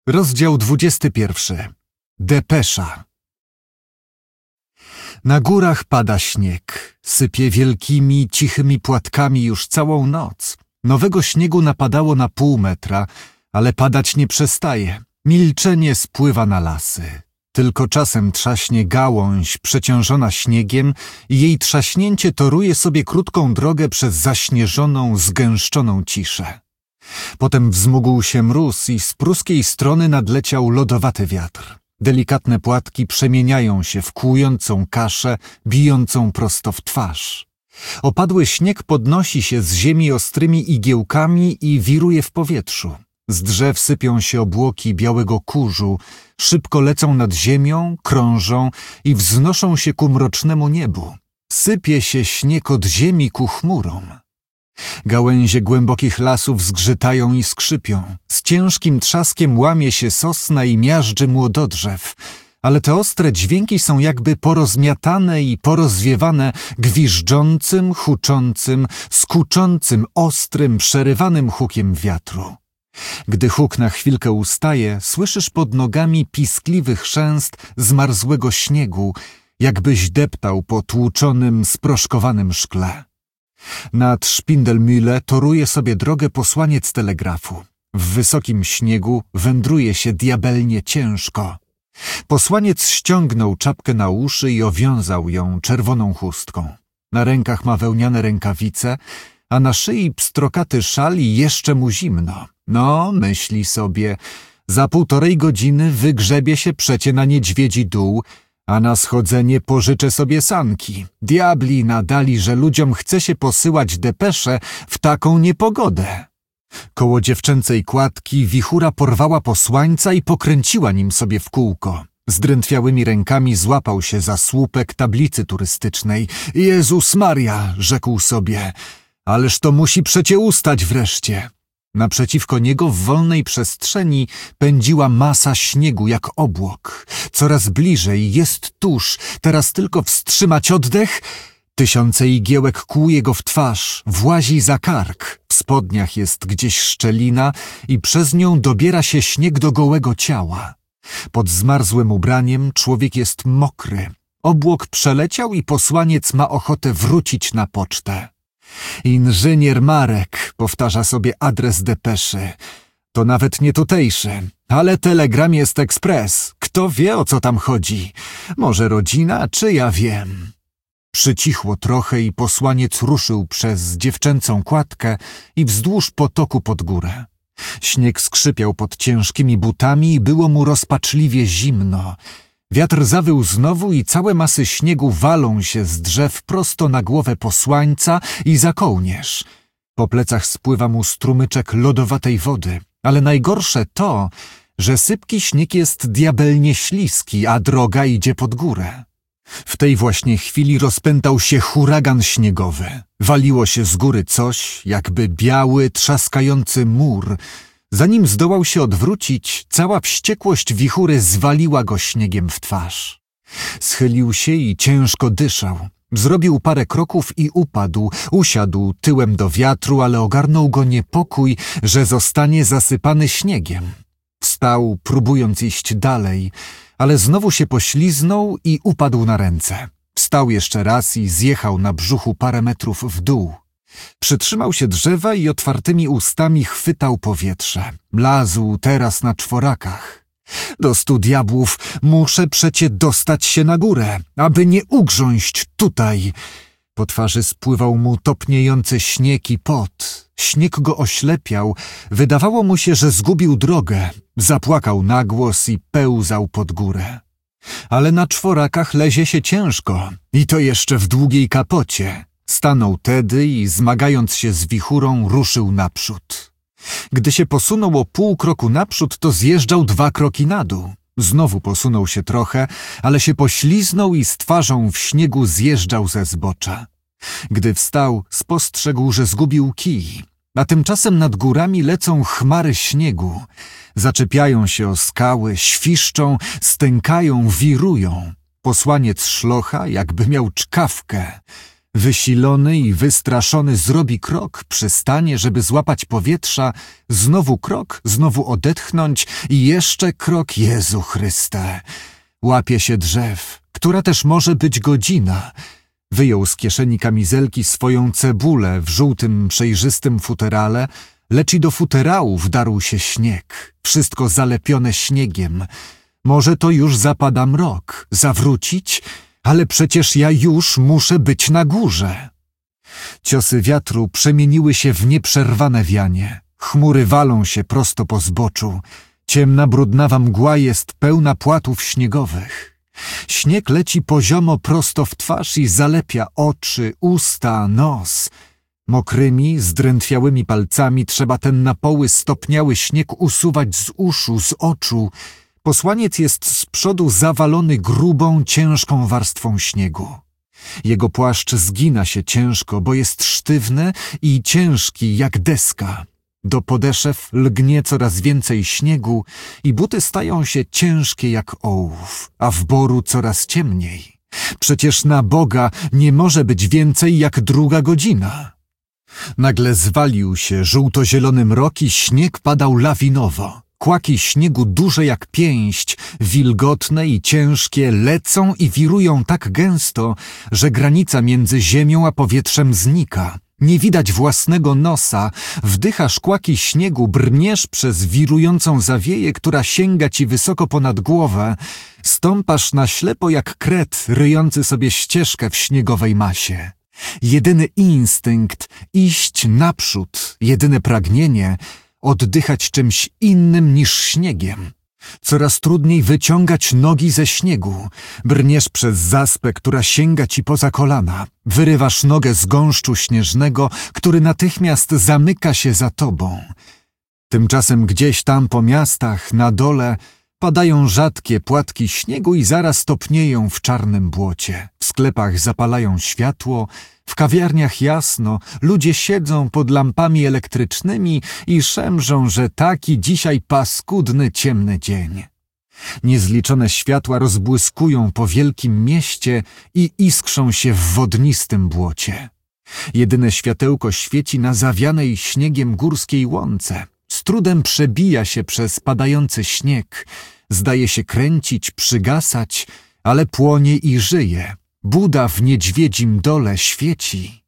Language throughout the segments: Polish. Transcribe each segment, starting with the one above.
Rozdział 21. Depesza. Na górach pada śnieg. Sypie wielkimi, cichymi płatkami już całą noc. Nowego śniegu napadało na pół metra, ale padać nie przestaje. Milczenie spływa na lasy. Tylko czasem trzaśnie gałąź przeciążona śniegiem i jej trzaśnięcie toruje sobie krótką drogę przez zaśnieżoną, zgęszczoną ciszę. Potem wzmógł się mróz i z pruskiej strony nadleciał lodowaty wiatr. Delikatne płatki przemieniają się w kłującą kaszę, bijącą prosto w twarz. Opadły śnieg podnosi się z ziemi ostrymi igiełkami i wiruje w powietrzu. Z drzew sypią się obłoki białego kurzu, szybko lecą nad ziemią, krążą i wznoszą się ku mrocznemu niebu. Sypie się śnieg od ziemi ku chmurom. Gałęzie głębokich lasów zgrzytają i skrzypią. Z ciężkim trzaskiem łamie się sosna i miażdży młododrzew, ale te ostre dźwięki są jakby porozmiatane i porozwiewane gwiżdżącym, huczącym, skuczącym, ostrym, przerywanym hukiem wiatru. Gdy huk na chwilkę ustaje, słyszysz pod nogami piskliwy chrzęst zmarzłego śniegu, jakbyś deptał po tłuczonym, sproszkowanym szkle. Nad Szpindelmühle toruje sobie drogę posłaniec telegrafu. W wysokim śniegu wędruje się diabelnie ciężko. Posłaniec ściągnął czapkę na uszy i owiązał ją czerwoną chustką. Na rękach ma wełniane rękawice, a na szyi pstrokaty szal i jeszcze mu zimno. No, myśli sobie, za 1,5 godziny wygrzebie się przecie na Niedźwiedzi Dół, a na schodzenie pożyczę sobie sanki. Diabli nadali, że ludziom chce się posyłać depesze w taką niepogodę. Koło dziewczęcej kładki wichura porwała posłańca i pokręciła nim sobie w kółko. Zdrętwiałymi rękami złapał się za słupek tablicy turystycznej. Jezus Maria, rzekł sobie, ależ to musi przecie ustać wreszcie. Naprzeciwko niego w wolnej przestrzeni pędziła masa śniegu jak obłok. Coraz bliżej, jest tuż, teraz tylko wstrzymać oddech. Tysiące igiełek kłuje go w twarz, włazi za kark. W spodniach jest gdzieś szczelina i przez nią dobiera się śnieg do gołego ciała. Pod zmarzłym ubraniem człowiek jest mokry. Obłok przeleciał i posłaniec ma ochotę wrócić na pocztę. Inżynier Marek, powtarza sobie adres depeszy. To nawet nie tutejszy, ale telegram jest ekspres. Kto wie, o co tam chodzi? Może rodzina, czy ja wiem? Przycichło trochę i posłaniec ruszył przez dziewczęcą kładkę i wzdłuż potoku pod górę. Śnieg skrzypiał pod ciężkimi butami i było mu rozpaczliwie zimno. Wiatr zawył znowu i całe masy śniegu walą się z drzew prosto na głowę posłańca i za kołnierz. Po plecach spływa mu strumyczek lodowatej wody, ale najgorsze to, że sypki śnieg jest diabelnie śliski, a droga idzie pod górę. W tej właśnie chwili rozpętał się huragan śniegowy. Waliło się z góry coś, jakby biały, trzaskający mur. Zanim zdołał się odwrócić, cała wściekłość wichury zwaliła go śniegiem w twarz. Schylił się i ciężko dyszał. Zrobił parę kroków i upadł, usiadł tyłem do wiatru, ale ogarnął go niepokój, że zostanie zasypany śniegiem. Wstał, próbując iść dalej, ale znowu się pośliznął i upadł na ręce. Wstał jeszcze raz i zjechał na brzuchu parę metrów w dół. Przytrzymał się drzewa i otwartymi ustami chwytał powietrze. Mlazł teraz na czworakach. Do 100 diabłów, muszę przecie dostać się na górę, aby nie ugrząść tutaj. Po twarzy spływał mu topniejący śnieg i pot. Śnieg go oślepiał. Wydawało mu się, że zgubił drogę. Zapłakał na głos i pełzał pod górę. Ale na czworakach lezie się ciężko i to jeszcze w długiej kapocie. Stanął tedy i zmagając się z wichurą ruszył naprzód. Gdy się posunął o 0,5 kroku naprzód, to zjeżdżał 2 kroki na dół. Znowu posunął się trochę, ale się pośliznął i z twarzą w śniegu zjeżdżał ze zbocza. Gdy wstał, spostrzegł, że zgubił kij, a tymczasem nad górami lecą chmary śniegu. Zaczepiają się o skały, świszczą, stękają, wirują. Posłaniec szlocha, jakby miał czkawkę. Wysilony i wystraszony zrobi krok, przystanie, żeby złapać powietrza, znowu krok, znowu odetchnąć i jeszcze krok. Jezu Chryste! Łapie się drzew, która też może być godzina. Wyjął z kieszeni kamizelki swoją cebulę w żółtym, przejrzystym futerale, lecz i do futerału wdarł się śnieg, wszystko zalepione śniegiem. Może to już zapada mrok, zawrócić? Ale przecież ja już muszę być na górze. Ciosy wiatru przemieniły się w nieprzerwane wianie. Chmury walą się prosto po zboczu. Ciemna, brudnawa mgła jest pełna płatów śniegowych. Śnieg leci poziomo prosto w twarz i zalepia oczy, usta, nos. Mokrymi, zdrętwiałymi palcami trzeba ten na poły stopniały śnieg usuwać z uszu, z oczu. Posłaniec jest z przodu zawalony grubą, ciężką warstwą śniegu. Jego płaszcz zgina się ciężko, bo jest sztywny i ciężki jak deska. Do podeszew lgnie coraz więcej śniegu i buty stają się ciężkie jak ołów, a w boru coraz ciemniej. Przecież na Boga nie może być więcej jak 2 godzina. Nagle zwalił się żółto-zielony mrok i śnieg padał lawinowo. Kłaki śniegu duże jak pięść, wilgotne i ciężkie, lecą i wirują tak gęsto, że granica między ziemią a powietrzem znika. Nie widać własnego nosa, wdychasz kłaki śniegu, brniesz przez wirującą zawieję, która sięga ci wysoko ponad głowę, stąpasz na ślepo jak kret ryjący sobie ścieżkę w śniegowej masie. Jedyny instynkt – iść naprzód, jedyne pragnienie – oddychać czymś innym niż śniegiem. Coraz trudniej wyciągać nogi ze śniegu. Brniesz przez zaspę, która sięga ci poza kolana. Wyrywasz nogę z gąszczu śnieżnego, który natychmiast zamyka się za tobą. Tymczasem gdzieś tam po miastach, na dole, padają rzadkie płatki śniegu i zaraz topnieją w czarnym błocie. W sklepach zapalają światło, w kawiarniach jasno, ludzie siedzą pod lampami elektrycznymi i szemrzą, że taki dzisiaj paskudny, ciemny dzień. Niezliczone światła rozbłyskują po wielkim mieście i iskrzą się w wodnistym błocie. Jedyne światełko świeci na zawianej śniegiem górskiej łące. Z trudem przebija się przez padający śnieg. Zdaje się kręcić, przygasać, ale płonie i żyje. Buda w niedźwiedzim dole świeci.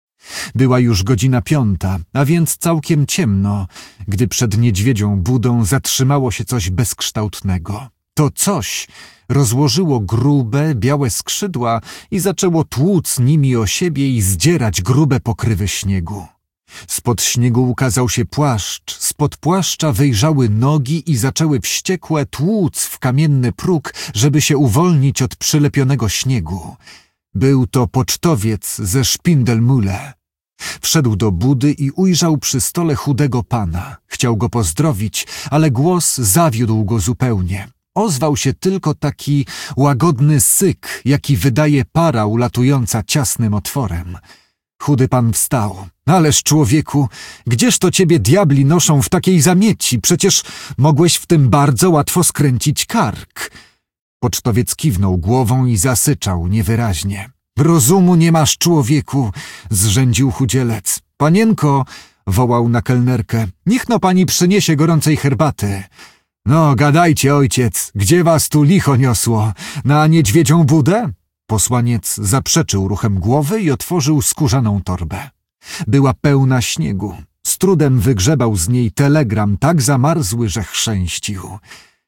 Była już 5:00, a więc całkiem ciemno, gdy przed niedźwiedzią budą zatrzymało się coś bezkształtnego. To coś rozłożyło grube, białe skrzydła i zaczęło tłuc nimi o siebie i zdzierać grube pokrywy śniegu. Spod śniegu ukazał się płaszcz, spod płaszcza wyjrzały nogi i zaczęły wściekłe tłuc w kamienny próg, żeby się uwolnić od przylepionego śniegu. Był to pocztowiec ze Szpindelmühle. Wszedł do budy i ujrzał przy stole chudego pana. Chciał go pozdrowić, ale głos zawiódł go zupełnie. Ozwał się tylko taki łagodny syk, jaki wydaje para ulatująca ciasnym otworem. Chudy pan wstał. Ależ człowieku, gdzież to ciebie diabli noszą w takiej zamieci? Przecież mogłeś w tym bardzo łatwo skręcić kark. Pocztowiec kiwnął głową i zasyczał niewyraźnie. Rozumu nie masz, człowieku, zrzędził chudzielec. Panienko, wołał na kelnerkę, niech no pani przyniesie gorącej herbaty. No, gadajcie, ojciec, gdzie was tu licho niosło? Na niedźwiedzią budę? Posłaniec zaprzeczył ruchem głowy i otworzył skórzaną torbę. Była pełna śniegu. Z trudem wygrzebał z niej telegram tak zamarzły, że chrzęścił.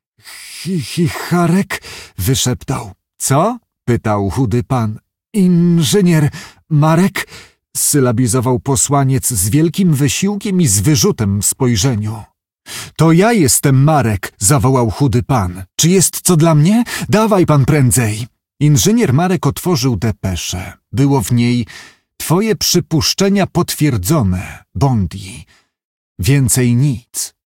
Charek? Wyszeptał. Co? Pytał chudy pan. Inżynier Marek? Sylabizował posłaniec z wielkim wysiłkiem i z wyrzutem w spojrzeniu. To ja jestem Marek, zawołał chudy pan. Czy jest co dla mnie? Dawaj pan prędzej. Inżynier Marek otworzył depeszę. Było w niej: twoje przypuszczenia potwierdzone, Bondi. Więcej nic.